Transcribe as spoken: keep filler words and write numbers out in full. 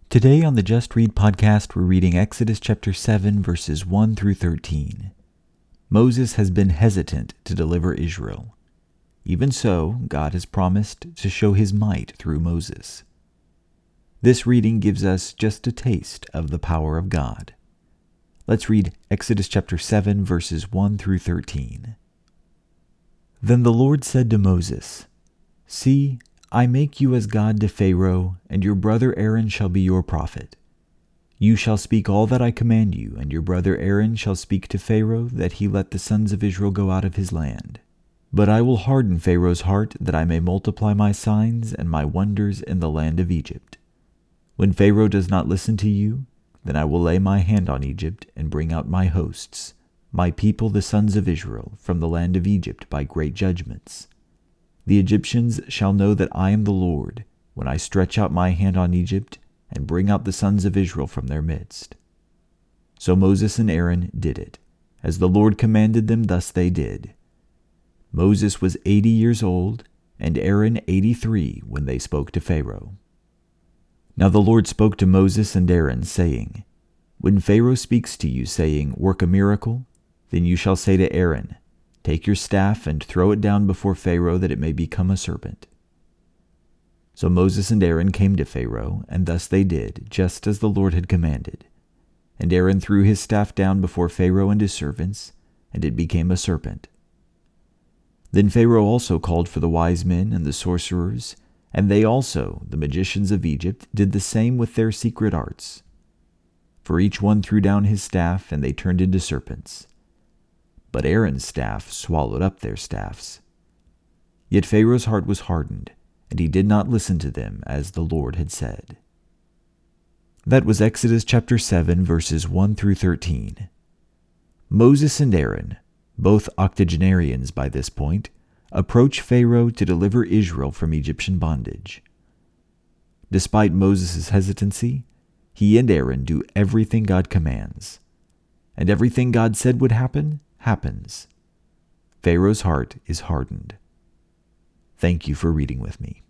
Today on the Just Read podcast, we're reading Exodus chapter seven, verses one through thirteen. Moses has been hesitant to deliver Israel. Even so, God has promised to show his might through Moses. This reading gives us just a taste of the power of God. Let's read Exodus chapter seven, verses one through thirteen. Then the Lord said to Moses, "See, I make you as God to Pharaoh, and your brother Aaron shall be your prophet. You shall speak all that I command you, and your brother Aaron shall speak to Pharaoh, that he let the sons of Israel go out of his land. But I will harden Pharaoh's heart, that I may multiply my signs and my wonders in the land of Egypt. When Pharaoh does not listen to you, then I will lay my hand on Egypt and bring out my hosts, my people the sons of Israel, from the land of Egypt by great judgments. The Egyptians shall know that I am the Lord, when I stretch out my hand on Egypt and bring out the sons of Israel from their midst." So Moses and Aaron did it. As the Lord commanded them, thus they did. Moses was eighty years old, and Aaron eighty-three when they spoke to Pharaoh. Now the Lord spoke to Moses and Aaron, saying, "When Pharaoh speaks to you, saying, 'Work a miracle,' then you shall say to Aaron, 'Take your staff and throw it down before Pharaoh, that it may become a serpent.'" So Moses and Aaron came to Pharaoh, and thus they did, just as the Lord had commanded. And Aaron threw his staff down before Pharaoh and his servants, and it became a serpent. Then Pharaoh also called for the wise men and the sorcerers, and they also, the magicians of Egypt, did the same with their secret arts. For each one threw down his staff, and they turned into serpents. But Aaron's staff swallowed up their staffs. Yet Pharaoh's heart was hardened, and he did not listen to them as the Lord had said. That was Exodus chapter seven, verses one through thirteen. Moses and Aaron, both octogenarians by this point, approach Pharaoh to deliver Israel from Egyptian bondage. Despite Moses' hesitancy, he and Aaron do everything God commands. And everything God said would happen, happens. Pharaoh's heart is hardened. Thank you for reading with me.